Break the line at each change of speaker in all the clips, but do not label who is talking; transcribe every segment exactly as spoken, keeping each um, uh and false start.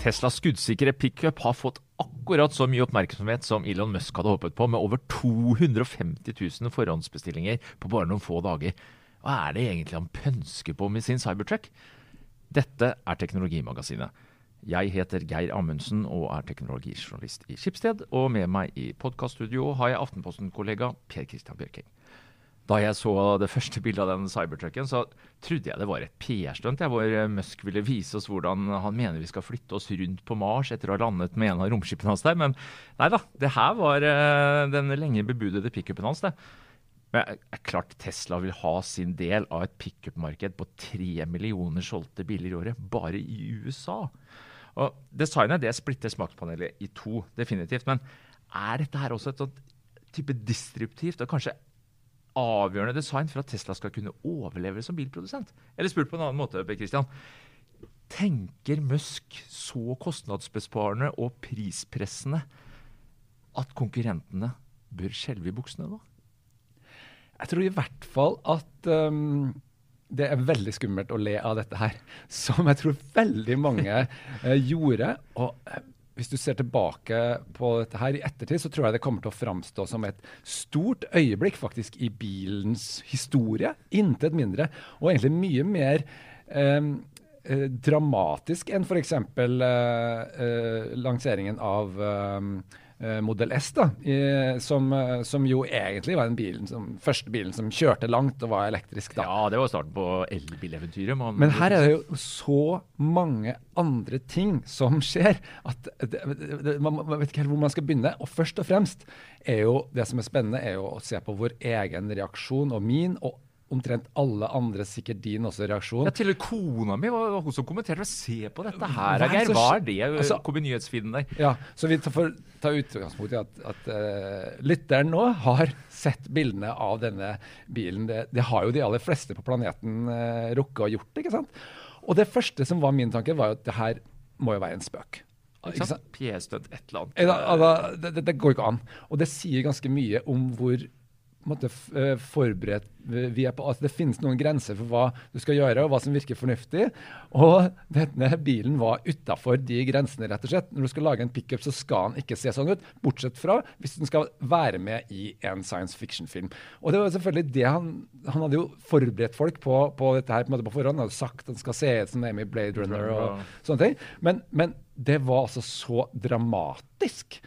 Teslas skuddsikre pickup har fått akkurat så mye oppmerksomhet som Elon Musk hadde håpet på, med over to hundre og femti tusen forhåndsbestillinger på bare noen få dager. Hva er det egentlig han pønsker på med sin Cybertruck? Dette er Teknologimagasinet. Jeg heter Geir Amundsen og er teknologijournalist i Schibsted, og med meg i podcaststudio har jeg Aftenposten-kollega Per Christian Bjørking. Da jeg så det første bildet av den Cybertrucken, så trodde jeg det var et P R-stunt, hvor Musk ville vise oss hvordan han mener vi skal flytte oss rundt på Mars etter å ha landet med en av romskipene hans der. Men nei da, det her var uh, den lenge bebudede pickupen hans. Det. Men er klart Tesla vil ha sin del av et pickup-marked på tre millioner solgte biler i året, bare i U S A. Og designet det splitter smakspanelet i to, definitivt. Men er dette her også et sånt type disruptivt og kanskje avgjørende design for at Tesla skal kunne overleve som bilprodusent? Eller spurt på en annen måte, Per Christian. Tenker Musk så kostnadsbesparende og prispressende at konkurrentene bør skjelve i buksene da?
Jeg tror i hvert fall at um, det er veldig skummelt å le av dette her, som jeg tror veldig mange uh, gjorde, og uh, hvis du ser tilbake på dette her i ettertid, så tror jeg det kommer til å framstå som et stort øyeblikk faktisk i bilens historie, intet mindre, og egentlig mye mer eh, eh, dramatisk enn for eksempel eh, eh, lanseringen av eh, Model S, da, i, som, som jo egentlig var den bilen som, første bilen som kjørte langt og var elektrisk. Da.
Ja, det var starten på elbileventyret. Man...
Men her er det jo så mange andre ting som skjer, at det, det, man, man vet ikke helt hvor man skal begynne. Og først og fremst er jo det som er spennende, er jo å se på vår egen reaksjon og min, og omtrent alle andre, sikkert din også reaksjon.
Ja, til kona mi var hun som kommenterte, se på dette her, Geir, hva er det? Altså, kom i nyhetsfeeden der.
Ja, så vi får ta utgangspunkt i at, at uh, lytteren nå har sett bildene av denne bilen. Det, det har jo de aller fleste på planeten uh, rukket og gjort, ikke sant? Og det første som var min tanke var jo at det her må jo være en spøk.
Ikke sant? P S-støtt, et eller annet.
Ja, altså, det, det, det går ikke an. Og det sier ganske mye om hvor måtte forberedt vi er på. Altså, det finnes noen grenser for hva du skal gjøre, og hva som virker fornuftig. Og denne bilen var utenfor de grensene, rett og slett. Når du skal lage en pickup, så skal den ikke se sånn ut, bortsett fra hvis den skal være med i en science fiction-film. Og det var selvfølgelig det han, han hadde jo forberedt folk på, på dette her på, en måte på forhånd. Han hadde sagt at den skal se ut som Amy Blade Runner og sånne ting. Men, men det var altså så dramatisk.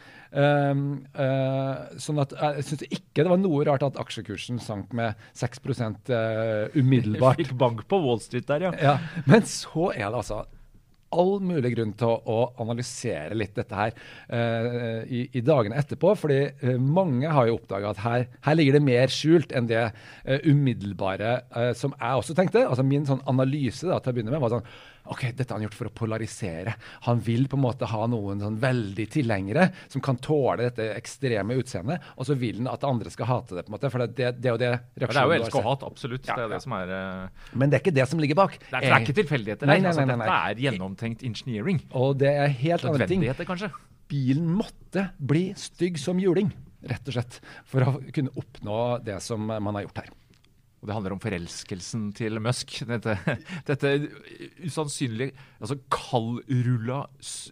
Um, uh, sånn at jeg synes ikke det var noe rart at aksjekursen sank med seks prosent uh, umiddelbart.
Fikk bank på Wall Street der, ja.
Ja. Men så er det altså all mulig grunn til å, å analysere litt dette her uh, i, i dagene etterpå, fordi uh, mange har jo oppdaget at her, her ligger det mer skjult enn det uh, umiddelbare uh, som jeg også tenkte. Altså min sånn analyse da, til å begynne med var sånn, ok, dette har han gjort for å polarisere. Han vil på en måte ha noen sånn veldig tilhengere som kan tåle dette ekstreme utseendet, og så vil han at andre skal hate det på en måte, for det, det, det er jo det reaksjonen.
Det er jo elsk og hat, absolutt.
Ja,
det er det
ja.
som er... Uh...
Men det er ikke det som ligger bak.
Det er, det er ikke tilfeldigheter.
Nei, nei, nei, nei, nei.
Altså, dette er gjennomtenkt engineering.
Og det er helt andre ting.
Kanskje.
Bilen måtte bli stygg som juling, rett og slett, for å kunne oppnå det som man har gjort her.
Og det handler om forelskelsen til Musk. Dette, dette usannsynlig, altså kaldrulla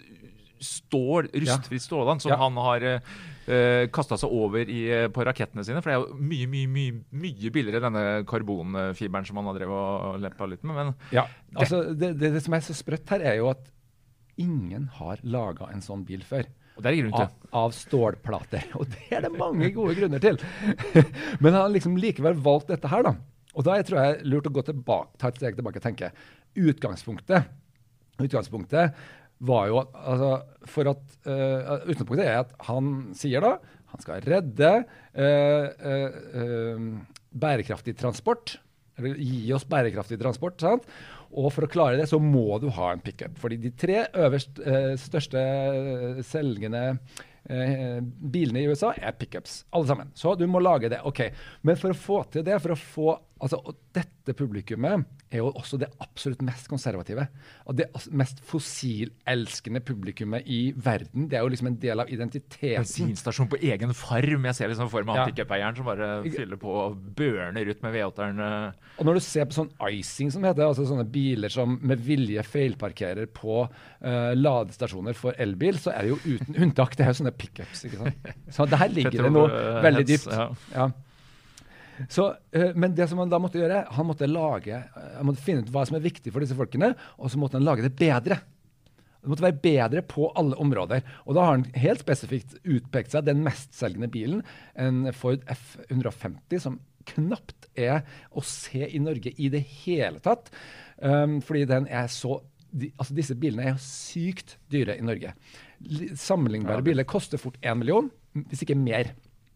stål, rustfritt ståland, som ja. han har uh, kastet seg over i, på rakettene sine. For det er jo mye, mye, mye, mye billigere denne karbonfiberen som han har drevet og leppa litt med. Men
ja, altså det, det, det som er så sprøtt her er jo at ingen har laget en sånn bil før.
Og det er grunn til.
Av, av stålplater. Og det er det mange gode grunner til. Men han har liksom likevel valgt dette her da. Og da jeg tror jeg lurt å gå tilbake, ta et steg tilbake og tenke. Utgangspunktet, utgangspunktet var jo at, altså, for at, uh, utgangspunktet er at han sier da, han skal redde uh, uh, uh, bærekraftig transport, eller gi oss bærekraftig transport, sant? Og for å klare det så må du ha en pickup. Fordi de tre øverst eh, største selgende eh, bilene i U S A er pickups, alle sammen. Så du må lage det, ok. Men for å få til det, for å få Altså, og dette publikummet er jo også det absolutt mest konservative. Og det mest fossilelskende publikummet i verden. Det er jo liksom en del av identiteten.
Bensinstasjon på egen farm. Jeg ser liksom for meg
Ja.
han pick-up-eieren som bare fyller på og børner ut med V åtte-eren.
Og når du ser på sånn icing, som heter, altså sånne biler som med vilje feilparkerer på uh, ladestasjoner for elbil, så er det jo uten unntak. Det er jo sånne pickups, ikke sant? Så der ligger det noe veldig dypt.
Ja.
Ja. Så, uh, men det som han da måtte gjøre, han måtte lage, uh, han måtte finne ut hva som er viktig for disse folkene, og så måtte han lage det bedre. Det måtte være bedre på alle områder. Og da har han helt spesifikt utpekt seg den mestselgende bilen, en Ford F one fifty, som knapt er å se i Norge i det hele tatt, um, fordi den er så, de, altså disse bilene er jo sykt dyre i Norge. L- Sammenlignbare
Ja, det-
biler koster fort en million, hvis ikke mer.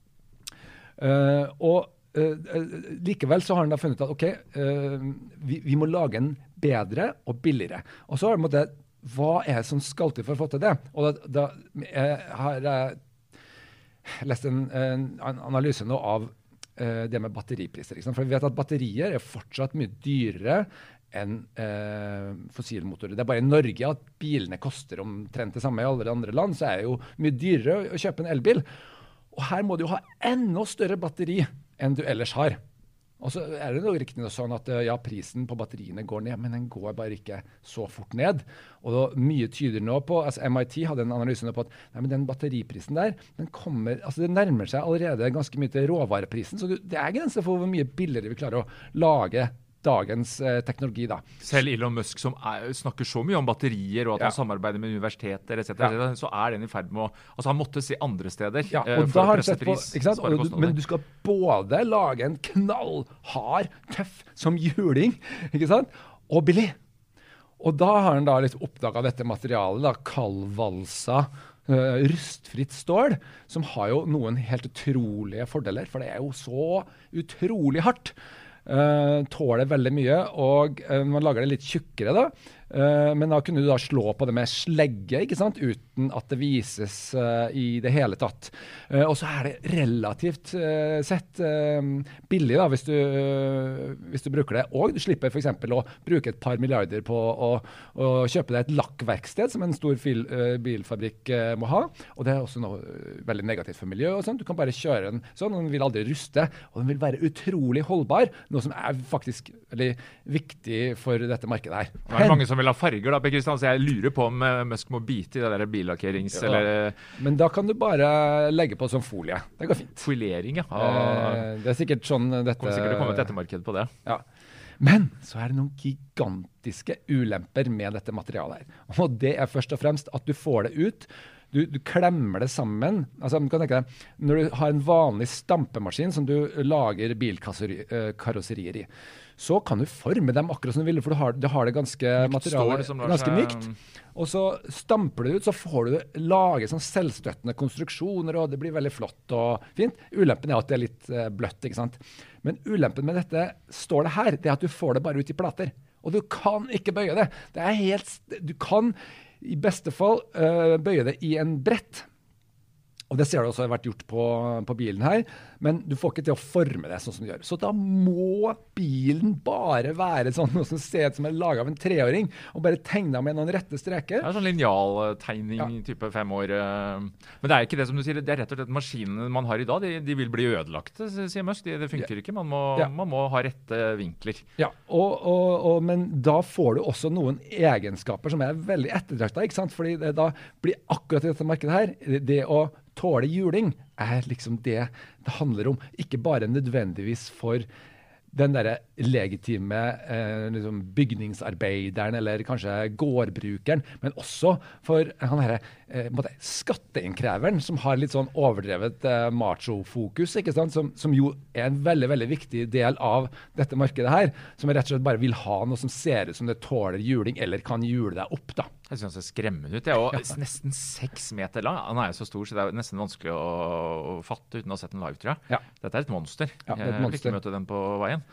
Uh, og uh, uh, likevel så har han da funnet ut at ok, uh, vi, vi må lage en bedre og billigere. Og så har han måttet, hva er det som skal til for å få til det? Og da, da jeg har jeg lest en, en analyse nå av uh, det med batteripriser. Ikke sant? For vi vet at batterier er fortsatt mye dyrere enn uh, fossilmotorer. Det er bare i Norge at bilene koster omtrent det samme. I alle andre land så er det jo mye dyrere å, å kjøpe en elbil. Og her må du jo ha enda større batteri enn du ellers har. Og så er det jo riktig noe sånn at ja, prisen på batteriene går ned, men den går bare ikke så fort ned. Og da, mye tyder nå på, altså M I T hadde en analyse nå på at nei, men den batteriprisen der, den kommer, altså det nærmer seg allerede ganske mye til råvareprisen, så det er grenser for hvor mye billigere vi klarer å lage dagens eh, teknologi da.
Selv Elon Musk, som er, snakker så mye om batterier og at
Ja.
han samarbeider med universiteter, et cetera,
Ja.
så er den i ferd med å... Altså, han måtte se andre steder
Ja,
eh,
og
for
da
å
har han
presse
sett på,
pris.
ikke sant?
spare
Og, du-
kostnader.
men du skal både lage en knallhard, tøff som juling, ikke sant? Og billig. Og da har han da litt oppdaget dette materialet, da, kaldvalsa, uh, rustfritt stål, som har jo noen helt utrolige fordeler, for det er jo så utrolig hardt. Uh, tåler veldig mye, og uh, man lager det litt tjukkere da, uh, men da kunne du da slå på det med slegge, ikke sant, uten at det vises uh, i det hele tatt. Uh, og så er det relativt uh, sett uh, billig da, hvis du, uh, hvis du bruker det, og du slipper for eksempel å bruke et par milliarder på å, å kjøpe deg et lakkverksted, som en stor fil, uh, bilfabrikk uh, må ha, og det er også noe uh, veldig negativt for miljøet og sånt. Du kan bare kjøre den sånn, og den vil aldri ruste, og den vil være utrolig holdbar, noe som er faktisk veldig viktig for dette markedet her.
Det er mange som vil ha farger, da, Per Kristian, så jeg lurer på om uh, Musk må bite i det der billakkerings...
Ja.
eller
Men da kan du bare legge på sånn folie. Det går fint.
folering, ja.
Eh, det er sikkert sånn dette...
Kommer sikkert til å komme et ettermarked på det.
Ja. Men så er det noen gigantiske ulemper med dette materialet her. Og det er først og fremst at du får det ut. Du, du klemmer det sammen. Altså, du kan tenke deg, når du har en vanlig stampemaskin som du lager bilkarosserier i, så kan du forme dem akkurat som du vil, for du har, du har det ganske
Mykt
materialet,
stål som lar
ganske
seg-
mykt. Og så stamper du det ut, så får du lage sånn selvstøttende konstruksjoner, og det blir veldig flott og fint. Ulempen er at det er litt eh, bløtt, ikke sant? Men ulempen med dette stålet her, det er at du får det bare ut i plater. Og du kan ikke bøye det. Det er helt, du kan i beste fall eh, bøye det i en brett. Og det ser du også har vært gjort på, på bilen her, men du får ikke til å forme det sånn som du gjør. Så da må bilen bare være sånn noe som ser ut som er laget av en treåring, og bare tegnet med noen rette streker.
Det er sånn linealtegning,
Ja.
type fem år. eh. Men det er ikke det som du sier, det er rett og slett maskinene man har i dag, de, de vil bli ødelagte, sier Musk. De, det funker ikke, man må,
Ja.
man må ha rette vinkler.
Ja, og, og, og, men da får du også noen egenskaper som er veldig etterdraktet, ikke sant? Fordi det da blir akkurat i dette markedet her, det, det å tåle juling er liksom det det handler om. Ikke bare nødvendigvis for den der legitime eh, liksom bygningsarbeideren eller kanskje gårdbrukeren, men også for han her, eh, måtte, skatteinnkreveren som har litt sånn overdrevet eh, macho-fokus, ikke sant? Som, som jo er en veldig, veldig viktig del av dette markedet her, som rett og slett bare vil ha noe som ser ut som det tåler juling, eller kan jule deg opp da.
Jeg synes det er skremmende ut. Jeg er jo nesten seks meter lang. Han er jo så stor, så det er nesten vanskelig å, å fatte uten å ha sett den live, tror jeg.
Ja.
Dette er et monster.
Ja, det er et
Jeg vil
monster.
ikke møte den på veien.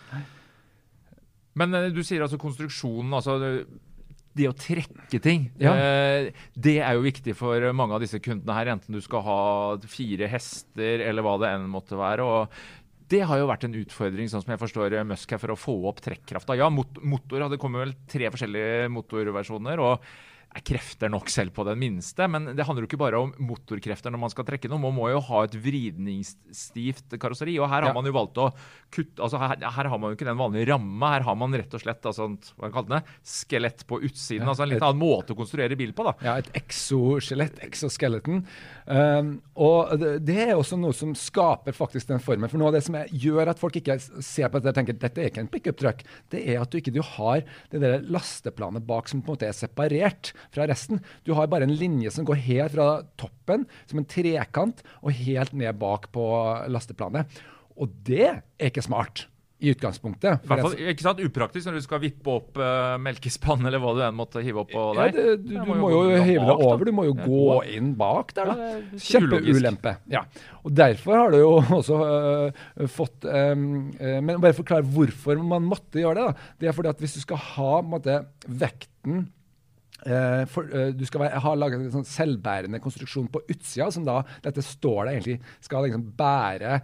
Men eh, du sier altså konstruksjonen, altså det å trekke ting,
Ja.
eh, det er jo viktig for mange av disse kundene her, enten du skal ha fire hester eller hva det enn måtte være. Og det har jo vært en utfordring, sånn som jeg forstår Musk her, for å få opp trekkrafta. Ja, mot- motor, det kommer vel tre forskjellige motorversjoner, og er krefter nok selv på den minste, men det handler jo ikke bare om motorkrefter når man skal trekke noe, man må jo ha et vridningsstivt karosseri, og her har
Ja.
man jo valgt å kutte, altså her, her har man jo ikke den vanlige ramme, her har man rett og slett, altså, hva kaller det, skelett på utsiden,
Ja,
altså en litt
et-
annen måte å konstruere bil på da.
Ja, et exoskjelett, exoskeleton. Um, og det, det er også noe som skaper faktisk den formen. For noe av det som er, gjør at folk ikke ser på dette og tenker dette er ikke en pick-up truck, det er at du ikke du har det der lasteplanet bak som på en måte er separert fra resten. Du har bare en linje som går helt fra toppen, som en trekant, og helt ned bak på lasteplanet. Og det er ikke smart i utgangspunktet.
I hvert fall, ikke sant, upraktisk når du skal vippe opp uh, melkespann, eller hva du enn måtte hive opp på
Ja,
der.
det, du,
Det
du
må
må
jo
jo
gå
hive deg
bak, da.
over, du må jo
Ja,
gå
gå.
inn bak der da.
Ja, det er
Kjempeulempe. Ja. Og derfor har du jo også øh, fått, um, øh, men bare forklare hvorfor man måtte gjøre det da. Det er fordi at hvis du skal ha på en måte, vekten, Uh, for, uh, du skal være, ha laget en sånn selvbærende konstruksjon på utsida, som da, dette står der egentlig, skal liksom bære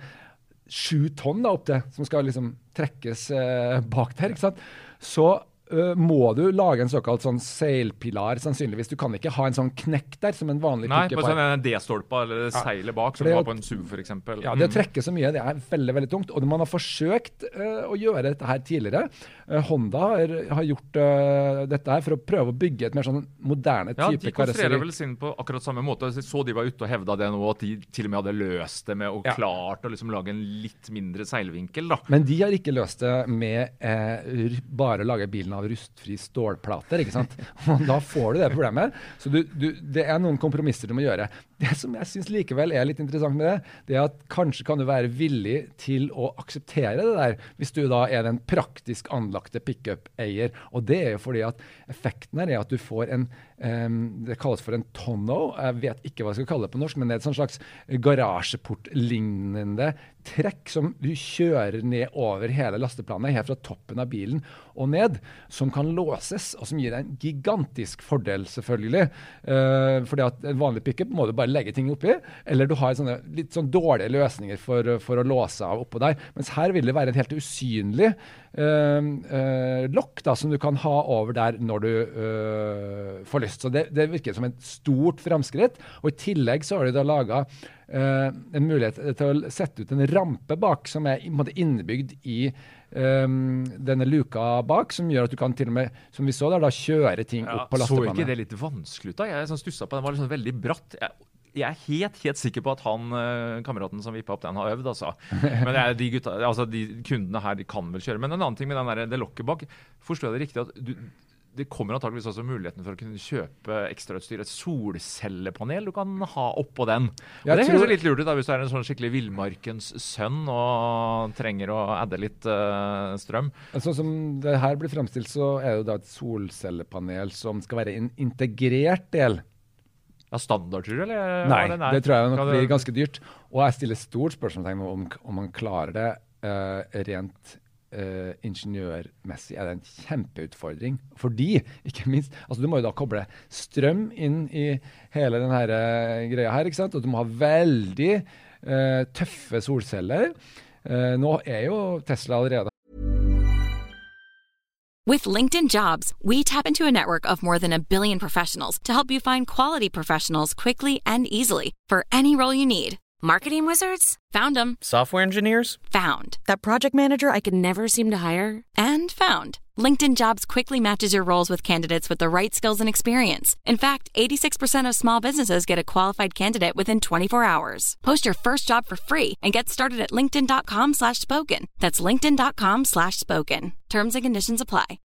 sju tonn da opp til, som skal liksom trekkes uh, bak der, ikke sant? Så uh, må du lage en såkalt sånn seilpilar, sannsynligvis. Du kan ikke ha en sånn knekk der, som en vanlig
Nei,
pick-up
på
har.
sånn en D-stolpa, eller
Ja.
seilet bak,
For
som
det
du
er
har
jo-
på en S U V for eksempel.
Ja, det å
Mm.
trekke så mye, det er veldig, veldig tungt. Og man har forsøkt uh, å gjøre dette her tidligere. Uh, Honda har, har gjort uh, dette her for å prøve å bygge et mer sånn moderne
Ja,
type
de konstruerer
karosseri.
vel sin på akkurat samme måte. Jeg så de var ute og hevda det nå, at de til og med hadde løst det med og
Ja.
klart å liksom lage en litt mindre seilvinkel da.
Men de har ikke løst det med eh, r- bare å lage bilen av rustfri stålplater, ikke sant? Og da får du det problemet. Så du, du, det er noen kompromisser du må gjøre. Det som jeg synes likevel er litt interessant med det, det er at kanskje kan du være villig til å akseptere det der, hvis du da er den praktisk anlagte pick-up-eier. Og det er jo fordi at effekten her er at du får en, um, det kalles for en tonneau, jeg vet ikke hva jeg skal kalle det på norsk, men det er et sånn slags garasjeport-lignende trekk som du kjører ned over hele lasteplanet, helt fra toppen av bilen og ned, som kan låses, og som gir deg en gigantisk fordel, selvfølgelig. Uh, fordi at en vanlig pick-up må du bare legge ting oppi, eller du har sånne litt sånn dårlige løsninger for, for å låse av oppå der. Mens her vil det være et helt usynlig uh, uh, lokk da, som du kan ha over der når du uh, får lyst. Så det, det virker som et stort fremskritt, og i tillegg så har de da laget Uh, en mulighet til å sette ut en rampe bak som er i en måte innebygd i um, denne luka bak, som gjør at du kan til og med, som vi så der, da kjøre ting
Ja,
opp på
så
lasteplanet.
ikke det litt vanskelig ut da? Jeg sånn stusset på den, var liksom veldig bratt. Jeg, jeg er helt, helt sikker på at han, eh, kameraten som vippet opp den, har øvd, altså. Men det er de, gutta, altså de kundene her, de kan vel kjøre. Men en annen ting med den der, det lokket bak, forstår jeg det riktig at du, det kommer antageligvis også muligheten for å kunne kjøpe ekstrautstyr, et solcellepanel du kan ha oppå den. Og
Jeg
det
tror-
høres litt lurt ut da, hvis du er en sånn skikkelig villmarkens sønn og trenger å adde litt eh, strøm.
Sånn som det her blir fremstilt, så er det jo da et solcellepanel som skal være en integrert del.
Ja, standard, tror du, eller?
Nei,
hva den er?
det tror jeg nok
Kan du-
blir ganske dyrt. Og jeg stiller stort spørsmålstegn om, om man klarer det eh, rent Uh, ingeniørmessig er det en kjempeutfordring. Fordi, ikke minst, altså du må jo da koble strøm inn i hele denne uh, greia her, ikke sant? Og du må ha veldig uh, tøffe solceller. Uh, nå er jo Tesla allerede.
With LinkedIn Jobs, we tap into a network of more than a billion professionals to help you find quality professionals quickly and easily for any role you need.
Marketing wizards?
Found them.
Software engineers?
Found.
That project manager I could never seem to hire?
And found. LinkedIn Jobs quickly matches your roles with candidates with the right skills and experience. In fact, eighty-six percent of small businesses get a qualified candidate within twenty-four hours. Post your first job for free and get started at linkedin.com slash spoken. That's linkedin.com slash spoken. Terms and conditions apply.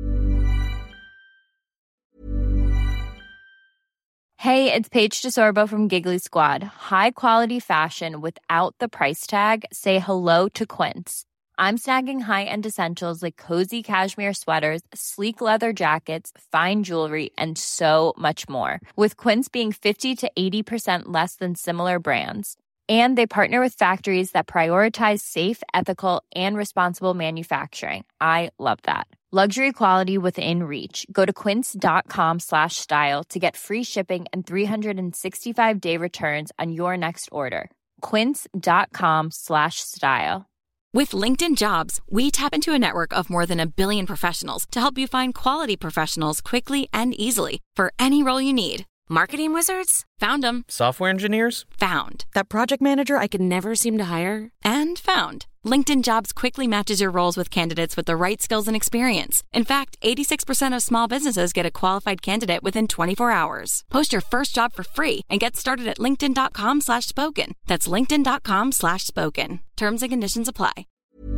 Hey, it's Paige DeSorbo from Giggly Squad. High quality fashion without the price tag. Say hello to Quince. I'm snagging high-end essentials like cozy cashmere sweaters, sleek leather jackets, fine jewelry, and so much more. With Quince being fifty to eighty percent less than similar brands. And they partner with factories that prioritize safe, ethical, and responsible manufacturing. I love that. Luxury quality within reach. Go to quince.com slash style to get free shipping and three sixty-five day returns on your next order. Quince.com slash style.
With LinkedIn Jobs, we tap into a network of more than a billion professionals to help you find quality professionals quickly and easily for any role you need.
Marketing wizards?
Found them.
Software engineers?
Found.
That project manager I could never seem to hire?
And found. LinkedIn Jobs quickly matches your roles with candidates with the right skills and experience. In fact, eighty-six percent of small businesses get a qualified candidate within twenty-four hours. Post your first job for free and get started at linkedin.com slash spoken. That's linkedin.com slash spoken. Terms and conditions apply.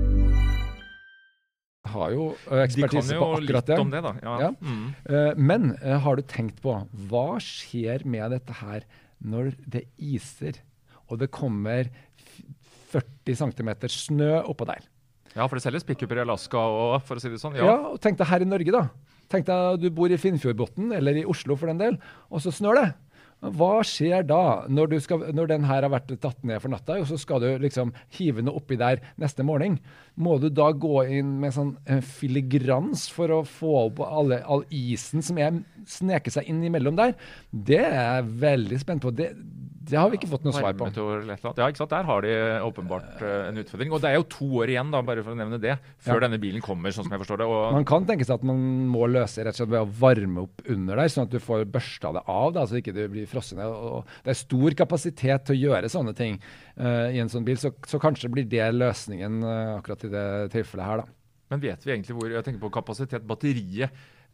Har jo ekspertise på akkurat det.
De kan jo litt om det da. Ja.
Ja.
Mm.
Uh, men uh, har du tenkt på, hva skjer med dette her når det iser, og det kommer førti centimeter snø oppå der?
Ja, for det selges pickuper i Alaska og, for å si det sånn. Ja,
Ja, og tenk deg her i Norge da. Tenk deg du bor i Finnfjordbotn, eller i Oslo for den del, og så snør det. Hva skjer da når, du skal, når den her har vært tatt ned for natta, og så skal du liksom hive noe oppi der neste morgen? Må du da gå inn med sånn eh, filigrans for å få opp alle, all isen som er, sneker seg inn imellom der? Det er jeg veldig spent på. Det, det har vi ikke fått noe svar på.
Varmemeteor eller et eller annet. Ja, ikke sant? Der har de åpenbart uh, en utfordring. Og det er jo to år igjen, da, bare for å nevne det, før
Ja.
denne bilen kommer, sånn som jeg forstår det. Og
Man kan tenke seg at man må løse rett og slett ved å varme opp under der, sånn at du får børsta det av, da, så ikke du blir frosset ned. Og det er stor kapasitet til å gjøre sånne ting uh, i en sånn bil, så, så kanskje blir det løsningen uh, akkurat i det tilfellet her, da.
Men vet vi egentlig hvor, jeg tenker på kapasitet, batteriet,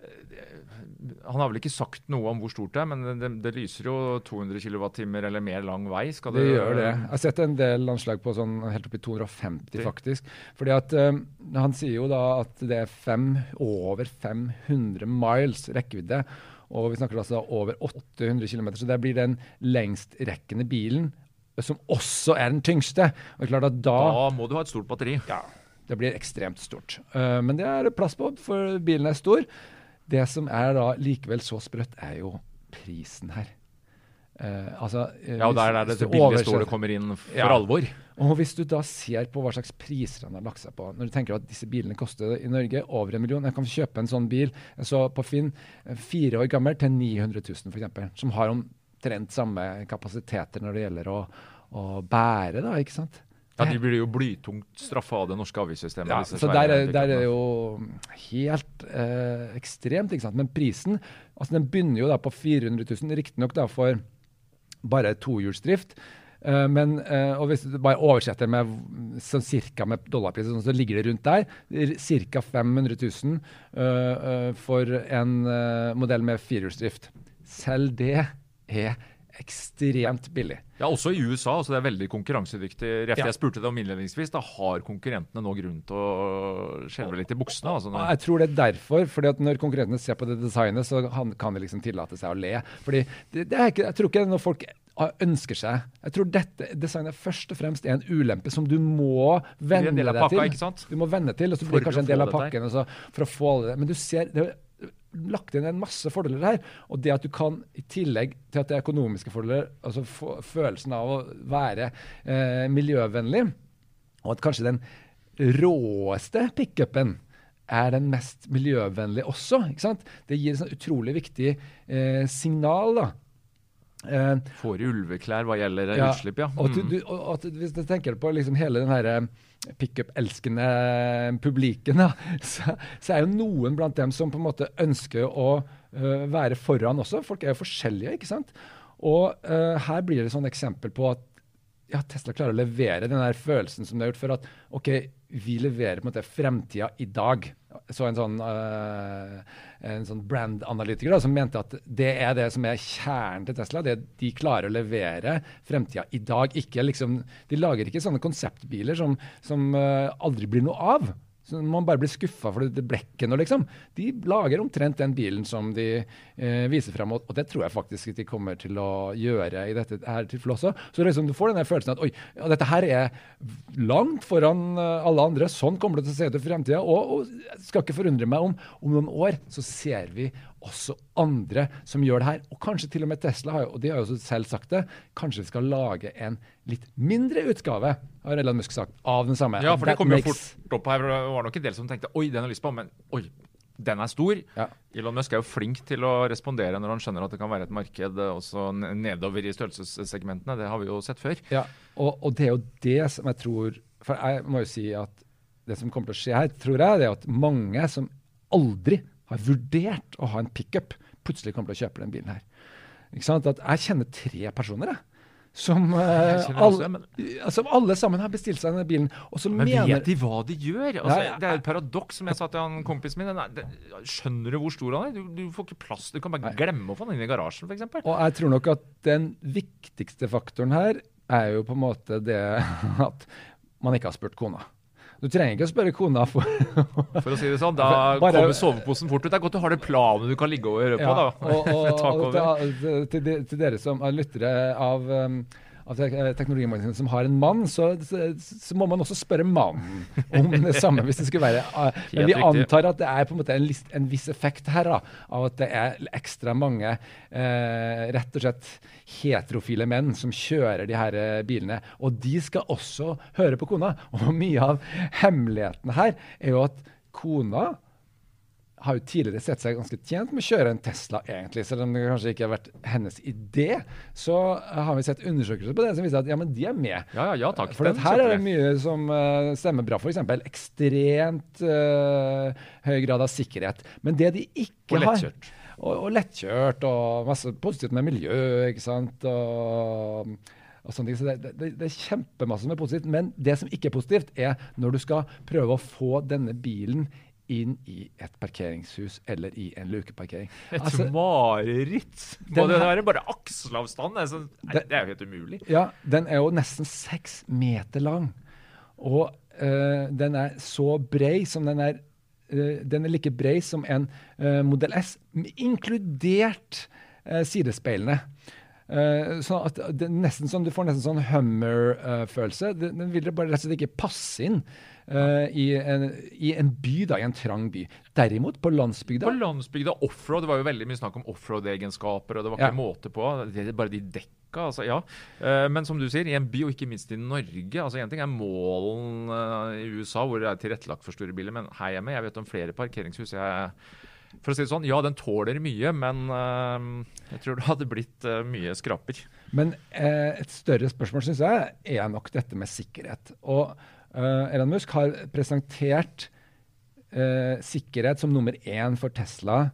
han har vel ikke sagt noe om hvor stort det er, men det, det lyser jo to hundre kilowattimer eller mer lang vei. Skal
Det
det
gjør det. Jeg har sett en del anslag på sånn helt opp i to hundre og femti
Det-
faktisk. Fordi at um, han sier jo da at det er fem, over fem hundre miles rekkevidde, og vi snakker altså over åtte hundre kilometer, så det blir den lengstrekkende bilen, som også er den tyngste. Og det er klart at da,
Da må du ha et stort batteri.
ja, det blir ekstremt stort. Uh, men det er det plass på, for bilen er stor. Det som er da likevel så sprøtt, er jo prisen her. Uh, altså, uh,
Ja, og der er
hvis-
det det
hvis du
billige
oversetter-
stålet kommer inn for
Ja.
alvor.
Og hvis du da ser på hva slags priser han har lagt seg på, når du tenker at disse bilene koster i Norge over en million, jeg kan kjøpe en sånn bil, så på Finn, fire år gammel til ni hundre tusen for eksempel, som har omtrent samme kapasiteter når det gjelder å, å bære da, ikke sant?
Ja, de blir jo blytungt straffa av det norske avgiftssystemet.
Ja,
disse
så
svære
der er, der er
pickupene.
det jo helt eh, ekstremt, ikke sant? Men prisen, altså den begynner jo da på fire hundre tusen, riktig nok da for bare tohjulsdrift. Uh, men, uh, og hvis du bare oversetter med sånn cirka med dollarpris, sånn, så ligger det rundt der, cirka fem hundre tusen uh, uh, for en uh, modell med firehjulsdrift. Selv det er ekstremt billig.
Ja, også i U S A, altså det er veldig konkurransedyktig. Rett,
Ja.
Jeg spurte deg om innledningsvis, da har konkurrentene nå grunn til å skjelve litt i buksene? Altså,
Og
når,
jeg tror det er derfor, fordi at når konkurrentene ser på det designet, så han, kan de liksom tillate seg å le. Fordi det, det er ikke, jeg tror ikke det er noe folk ønsker seg. Jeg tror dette designet først og fremst er en ulempe som du må
blir
venne
en del av
deg
pakka,
til.
ikke sant?
Du må venne til, og så
For
blir det kanskje
å
en del
få
av
det der.
pakken og så, for å få det. Men du ser, det er lagt inn en masse fordeler her, og det at du kan, i tillegg til at det er økonomiske fordeler, altså få følelsen av å være eh, miljøvennlig, og at kanskje den råeste pickupen er den mest miljøvennlige også, ikke sant? Det gir et sånn utrolig viktig eh, signal da. Eh,
får i ulveklær hva gjelder
ja,
utslipp, ja.
Og, at du,
Mm.
du, og at hvis du tenker på liksom hele den her eh, pick-up-elskende publiken, da, så, så er jo noen blant dem som på en måte ønsker å uh, være foran også. Folk er jo forskjellige, ikke sant? Og uh, her blir det sånn eksempel på at ja, Tesla klarer å levere den der følelsen som de har gjort for at, ok, vi leverer på en måte fremtiden i dag. Så en sånn, uh, en sånn brand-analytiker da, som mente at det er det som er kjernen til Tesla, det de klarer å levere fremtiden i dag. Ikke liksom, de lager ikke sånne konseptbiler som, som uh, aldri blir noe av. Så man bare blir skuffet for det, det ble ikke noe, liksom. De lager omtrent den bilen som de eh, viser frem, og, og det tror jeg faktisk de kommer til å gjøre i dette her tilfellet også. Så liksom, du får den der følelsen at oi, ja, dette her er langt foran uh, alle andre, sånn kommer det til å se ut i fremtiden, og, og jeg skal ikke forundre meg om, om noen år så ser vi også andre som gjør det her, og kanskje til og med Tesla, har jo, og de har jo selv sagt det, kanskje vi skal lage en litt mindre utgave, har Elon Musk sagt, av den samme.
Ja, for det
That
kom jo
makes-
fort opp her. Det var nok en del som tenkte oi, den har jeg lyst på, men oi, den er stor.
Ja.
Elon Musk er jo flink til å respondere når han skjønner at det kan være et marked også nedover i størrelsessegmentene. Det har vi jo sett før.
Ja, og, og det er jo det som jeg tror, for jeg må jo si at det som kommer til å skje her, tror jeg, det er at mange som aldri har vurdert å ha en pick-up, plutselig kommer til å kjøpe den bilen her. Ikke sant? At jeg kjenner tre personer, jeg. Som, uh, alle, men... altså, alle sammen har bestilt seg denne bilen. Og så
men
mener...
vet de hva de gjør? Altså,
ja, ja.
Det er et paradoks, som jeg sa til han kompisen min. Den er, det, skjønner du hvor stor han er? Du, du får ikke plass. Du kan bare Nei. glemme å få den inn i garasjen, for eksempel.
Og jeg tror nok at den viktigste faktoren her er jo på en måte det at man ikke har spurt kona. Du trenger ikke å spørre kona for...
for å si det sånn, da bare, kommer soveposen fort ut. Det er godt du har det planet du kan ligge og høre på,
ja,
da.
Og, og, og til, til, til dere som er lyttere av, um, av teknologimagasinet som har en mann, så, så, så må man også spørre mannen om det samme, hvis det skulle være. Uh, men vi antar at det er på en måte en, list, en viss effekt her, da, av at det er ekstra mange uh, rett og slett heterofile menn som kjører de her bilene, og de skal også høre på kona. Og mye av hemmeligheten her er jo at kona har jo tidligere sett seg ganske tjent med å kjøre en Tesla egentlig, selv om det kanskje ikke har vært hennes idé, så har vi sett undersøkelser på det som viser at ja, men de er med.
Ja, ja, ja takk.
For her er det mye som uh, stemmer bra, for eksempel ekstremt uh, høy grad av sikkerhet. Men det de ikke
og lettkjørt.
har... Og, og lettkjørt, og masse positivt med miljø, ikke sant, og... og sånne ting. Så det, det, det er kjempemasse som er positivt, men det som ikke er positivt er når du skal prøve å få denne bilen inn i et parkeringshus eller i en lukeparkering.
Et altså, mareritt! Må det være bare akselavstand? Det er, så, nei, det er jo helt umulig.
Ja, den er jo nesten seks meter lang, og uh, den er så brei som den er uh, den er like brei som en uh, Model S, inkludert uh, sidespeilene. Uh, sånn at det er nesten sånn, du får nesten sånn Hummer-følelse. Uh, den, den vil bare rett og slett ikke passe inn uh, i, en, i en by, da, i en trang by. Derimot, på landsbygda...
På landsbygda offroad, det var jo veldig mye snakk om offroad-egenskaper, og det var ikke ja. måte på. Det er bare de dekka, altså, ja. Uh, men som du sier, i en by, og ikke minst i Norge, altså en ting er målen uh, i U S A, hvor det er tilrettelagt for store biler, men her hjemme, jeg vet om flere parkeringshus jeg... For å si det sånn, ja, den tåler mye, men uh, jeg tror det hadde blitt uh, mye skraper.
Men uh, et større spørsmål, synes jeg, er nok dette med sikkerhet. Og uh, Elon Musk har presentert uh, sikkerhet som nummer én for Tesla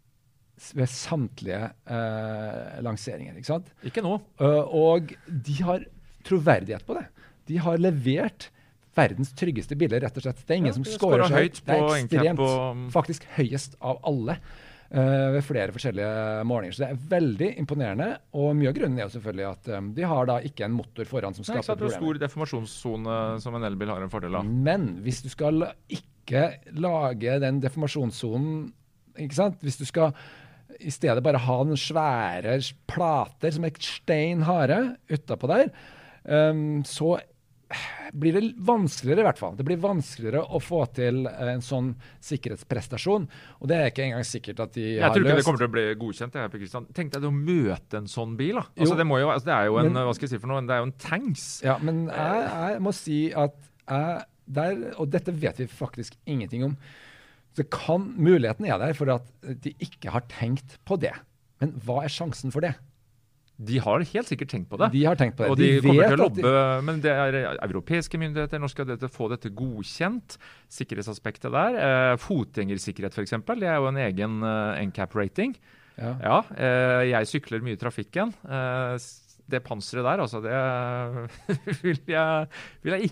ved samtlige uh, lanseringer, ikke sant?
Ikke nå.
Uh, og de har troverdighet på det. De har levert verdens tryggeste biler, rett og slett. Det er ingen ja, som scorer seg høyt. Det er ekstremt, og... faktisk høyest av alle uh, ved flere forskjellige målinger. Så det er veldig imponerende, og mye av grunnen er jo selvfølgelig at um, de har da ikke en motor foran som skaper problemer. Det er stor
deformasjonszone som en elbil har en fordel av.
Men hvis du skal ikke lage den deformasjonszonen, ikke sant? Hvis du skal i stedet bare ha noen svære plater som er stein harde utenpå der, um, så blir det vanskeligere i hvert fall. Det blir vanskeligere å få til en sånn sikkerhetsprestasjon, og det er ikke engang sikkert at de
jeg
har løst.
Jeg tror ikke det kommer til å bli godkjent, jeg, Per Kristian. Tenk deg å møte en sånn bil, da. Altså, det, må jo, altså, det er jo en, men, hva skal jeg si for noe, det er jo en tanks.
Ja, men jeg, jeg må si at jeg, der, og dette vet vi faktisk ingenting om, så kan, muligheten er der for at de ikke har tenkt på det. Men hva er sjansen for det?
De har helt sikkert tenkt på det.
De har tenkt på det.
Og de, de kommer til å lobbe,
de...
men det er europeiske myndigheter, nå skal dette få dette godkjent, sikkerhetsaspektet der. Eh, fotgjengersikkerhet for eksempel, det er jo en egen uh, N C A P-rating. Ja, ja eh, jeg sykler mye i trafikken. Eh, det panseret der, altså, det vil jeg, vil jeg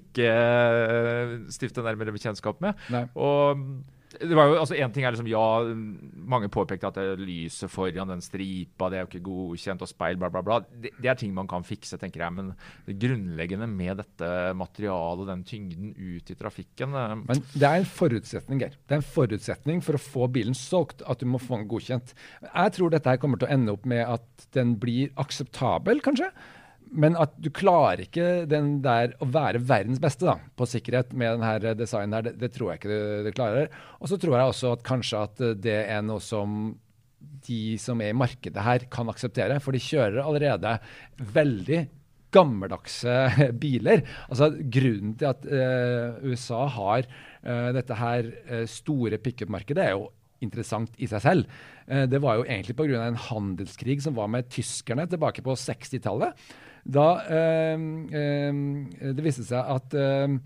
ikke stifte nærmere bekjentskap med.
Nei.
Og det var jo, altså en ting er liksom, ja, mange påpekte at det lyser foran den stripa, det er jo ikke godkjent, og speil, bla bla bla. Det, det er ting man kan fikse, tenker jeg, men det grunnleggende med dette materialet, den tyngden ut i trafikken.
Men det er en forutsetning, Geir. Det er en forutsetning for å få bilen solgt, at du må få den godkjent. Jeg tror dette her kommer til å ende opp med at den blir akseptabel, kanskje, men at du klarer ikke den der å være verdens beste da, på sikkerhet med denne designen her, det, det tror jeg ikke du, du klarer. Og så tror jeg også at kanskje at det er noe som de som er i markedet her kan akseptere, for de kjører allerede veldig gammeldagse biler. Altså grunnen til at uh, U S A har uh, dette her uh, store pick-up-markedet er jo interessant i seg selv. Uh, det var jo egentlig på grunn av en handelskrig som var med tyskerne tilbake på sekstitallet. Da eh, eh, det viste seg at eh,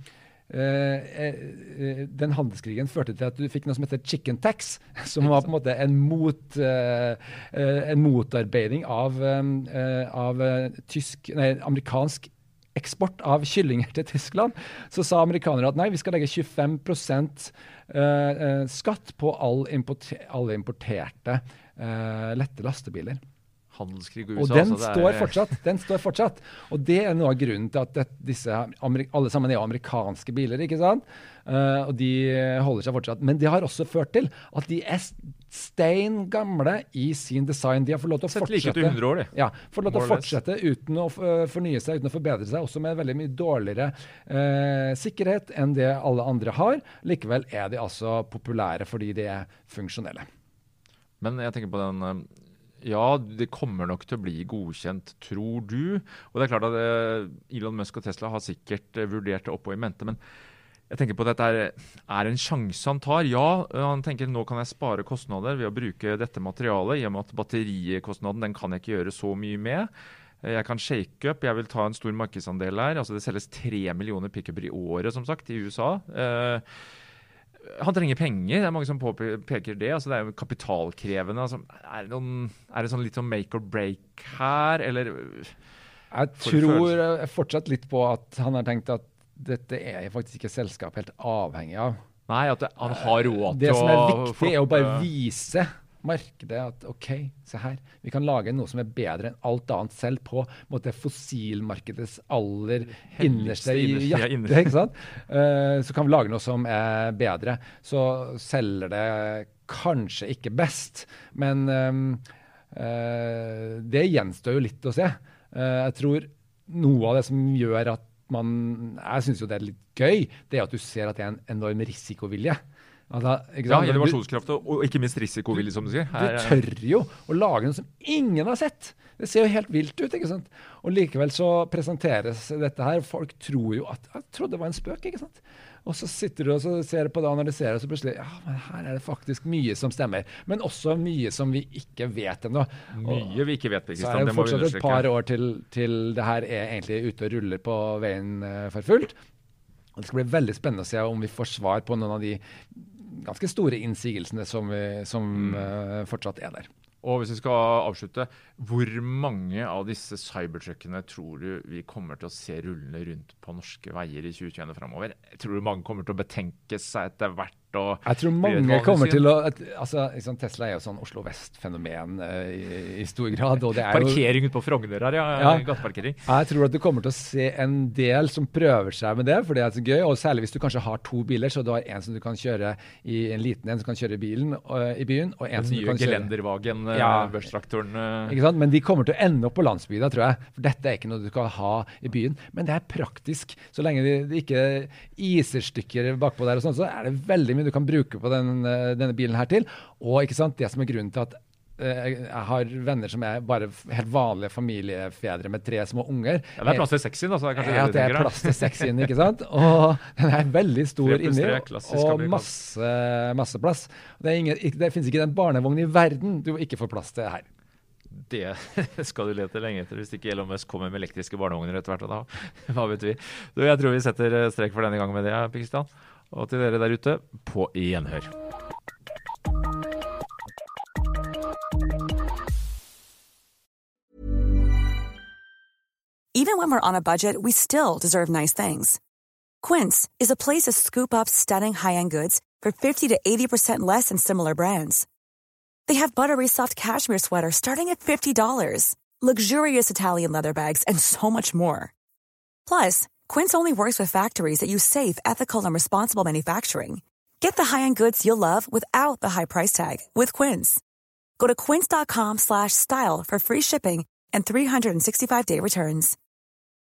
uh, den handelskrigen førte til at du fikk noe som heter chicken tax, som var på en måte en, mot, uh, uh, en motarbeiding av, um, uh, av uh, tysk, nei, amerikansk eksport av kyllinger til Tyskland. Så sa amerikanere at nei, vi skal legge tjuefem prosent uh, uh, skatt på all importer, alle importerte uh, lette lastebiler.
Handelskrig i U S A.
Og den,
så det er...
står fortsatt, den står fortsatt. Og det er noe av grunnen til at det, disse, alle sammen er jo amerikanske biler, ikke sant? Uh, og de holder seg fortsatt. Men det har også ført til at de er stein gamle i sin design. De har fått lov til å fortsette.
Sett like til hundre år, de.
Ja, fått lov til å fortsette uten å fornye seg, uten å forbedre seg, også med veldig mye dårligere uh, sikkerhet enn det alle andre har. Likevel er de altså populære fordi de er funksjonelle.
Men jeg tenker på den... Ja, det kommer nok til å bli godkjent, tror du. Og det er klart at eh, Elon Musk og Tesla har sikkert eh, vurdert det opp og i mente, men jeg tenker på at dette er, er en sjanse han tar. Ja, han tenker nå kan jeg spare kostnader ved å bruke dette materialet, i og med at batterikostnaden den kan jeg ikke gjøre så mye med. Jeg kan shake up, jeg vil ta en stor markedsandel her. Altså det selges tre millioner pickuper i året, som sagt, i U S A. Eh, Han trenger penger, det er mange som påpeker det, altså det er jo kapitalkrevende. Altså, er, det noen, er det sånn litt sånn make or break her, eller?
Jeg tror fortsatt litt på at han har tenkt at dette er faktisk ikke selskap helt avhengig av.
Nei, at det, han har råd til å...
Det som er viktig er å bare vise markedet at ok, se her, vi kan lage noe som er bedre enn alt annet selv på måte, fossilmarkedets aller innerste i hjertet, ikke sant? Uh, så kan vi lage noe som er bedre. Så selger det kanskje ikke best, men um, uh, det gjenstår jo litt å se. Uh, jeg tror noe av det som gjør at man, jeg synes jo det er litt gøy, det er at du ser at det er en enorm risikovilje. Altså,
ja, innovasjonskraft og, og ikke minst risikovillig, som du sier.
Her, du tør jo å lage noe som ingen har sett. Det ser jo helt vilt ut, ikke sant? Og likevel så presenteres dette her. Folk tror jo at, jeg trodde det var en spøk, ikke sant? Og så sitter du og så ser på det og analyserer, og så plutselig, ja, men her er det faktisk mye som stemmer. Men også mye som vi ikke vet ennå.
Mye vi ikke vet, Kristian.
Så er det fortsatt et par år til, til det her er egentlig ute og ruller på veien uh, for fullt. Og det skal bli veldig spennende å se om vi får svar på noen av de ganske store innsigelsene som, vi, som mm. uh, fortsatt er der.
Og hvis vi skal avslutte, hvor mange av disse cybertruckene tror du vi kommer til å se rullende rundt på norske veier i tjue tjue fremover? Jeg tror du mange kommer til å betenke seg etter hvert. Og
jeg tror mange kommer til å... Altså, liksom, Tesla er jo sånn Oslo Vest-fenomen uh, i, i stor grad. Og det er
Parkering
jo,
ut på Frogner her, ja.
ja.
Gateparkering.
Jeg tror at du kommer til å se en del som prøver seg med det, for det er så gøy. Og særlig hvis du kanskje har to biler, så du har en som du kan kjøre i en liten en som kan kjøre i bilen uh, i byen, og en
den
som du kan kjøre...
Gelendervagen,
ja.
Børstraktoren. Uh.
Ikke sant? Men de kommer til å ende opp på landsbygda, tror jeg. For dette er ikke noe du skal ha i byen. Men det er praktisk. Så lenge det, det ikke iser stykker bakpå der og sånn, så er det veldig mye du kan bruke på den Den, denne bilen her til, og ikke sant, det som er grunnen til at uh, jeg har venner som er bare helt vanlige familiefedre med tre små unger.
Ja, det er plass til sexien, altså. Det er,
ja, det er plass til sexien, ikke sant? Og den er veldig stor inni, og masse, masse plass. Det, er ingen, det finnes ikke den barnevogn i verden du ikke får plass til her.
Det skal du lete lenge etter hvis ikke Elon Musk kommer med elektriske barnevogner etter hvert. Da. Hva vet vi? Du, jeg tror vi setter strek for denne gangen med det, Kristian. Og til dere der ute, på gjenhør.
Even when we're on a budget, we still deserve nice things. Quince is a place to scoop up stunning high-end goods for fifty to eighty percent less than similar brands. They have buttery soft cashmere sweaters starting at fifty dollars, luxurious Italian leather bags, and so much more. Plus, Quince only works with factories that use safe, ethical, and responsible manufacturing. Get the high-end goods you'll love without the high price tag with Quince. Go to quince dot com slash style for free shipping and three sixty-five day returns.